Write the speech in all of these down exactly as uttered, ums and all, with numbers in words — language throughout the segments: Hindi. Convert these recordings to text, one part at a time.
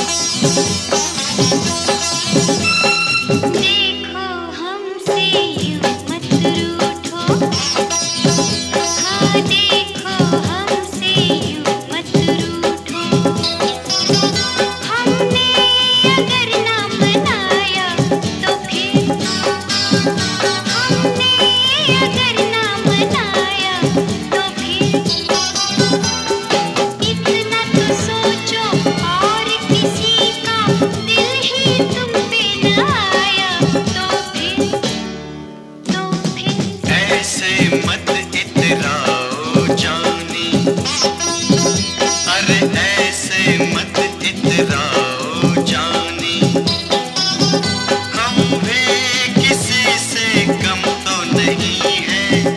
देखो हमसे यूं मत रूठो, हाँ देखो हमसे यूं मत रूठो। हमने अगर ना मनाया तो फिर, हमने अगर ना मनाया तो फिर, इतना तो सोचो और किसी का दिल ही तुम पे न आया तो फिर, तो फिर ऐसे मत इतराओ जानी, अरे ऐसे मत इतराओ जानी। हम भी किसी से कम तो नहीं है,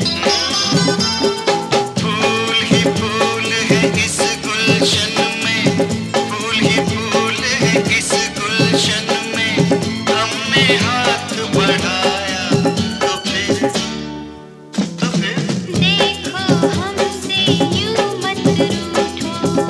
फूल ही फूल है इस गुलशन में, फूल ही फूल है इस गुलशन में। हमने हाथ बढ़ाया तो फिर, तो फिर देखो हमसे यूं मत रूठो।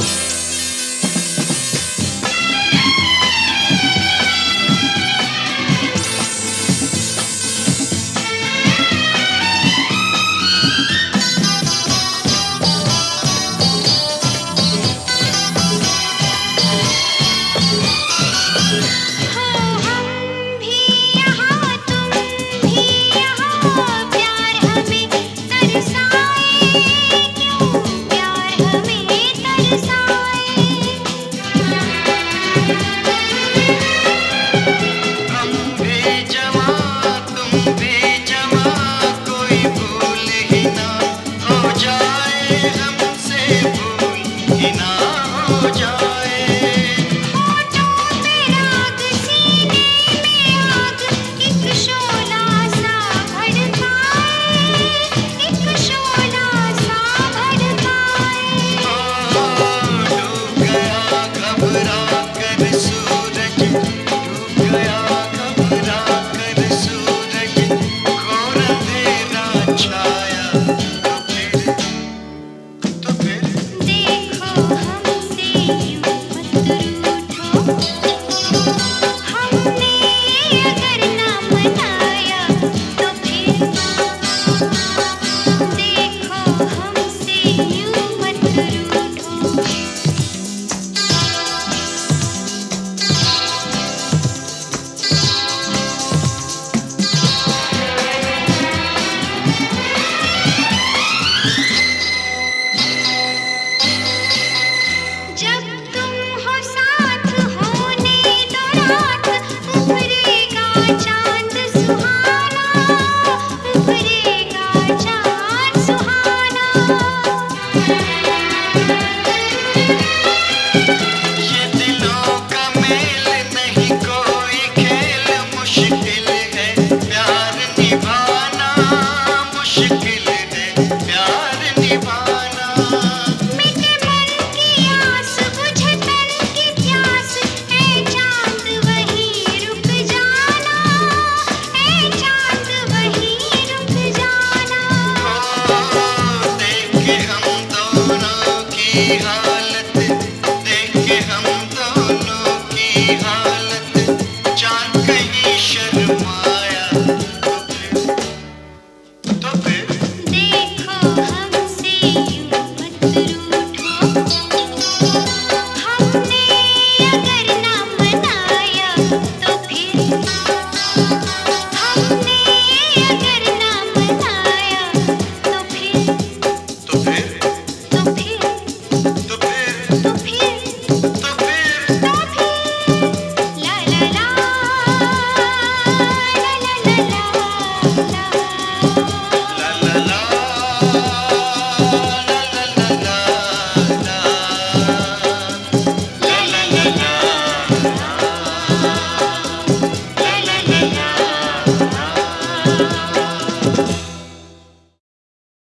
हो हम भी यहाँ तुम भी यहाँ, प्यार हमें तरसाए क्यों, प्यार हमें तरसाए। हम भी जवां तुम भी जवां, कोई भूल ही ना हो जाए हमसे, भूल ही ना हो जाए। होठों पे राग सीने में आग, एक शोला सा भड़काए, एक शोला सा भड़काए। डूब गया घबरा कर सूरज, डूब गया घबरा कर सूरज, घोर अंधेरा छाया तो फिर, तो फिर देखो हमसे यूं मत रूठो, हमने अगर ना मनाया तो फिर, देखो हमसे यूं मत रूठो। जब तुम हो साथ होने दो रात, उभरेगा चांद सुहाना, उभरेगा चांद सुहाना। ये दिलों का मेल नहीं कोई खेल, मुश्किल है प्यार निभाना, मुश्किल है प्यार निभाना। मिटे मन की आस, बुझे तन की प्यास, ऐ चांद वहीं रुक जाना, ऐ चांद वहीं रुक जाना। देख के हम दोनों की हालत, देख के हम दोनों की हालत, चांद कहीं शर्माया तो फिर, तो फिर देखो हमसे यूं मत रूठो, हमने अगर ना मनाया तो फिर, हमने अगर ना मनाया तो फिर, तो फिर तो फिर, तो फिर तो फिर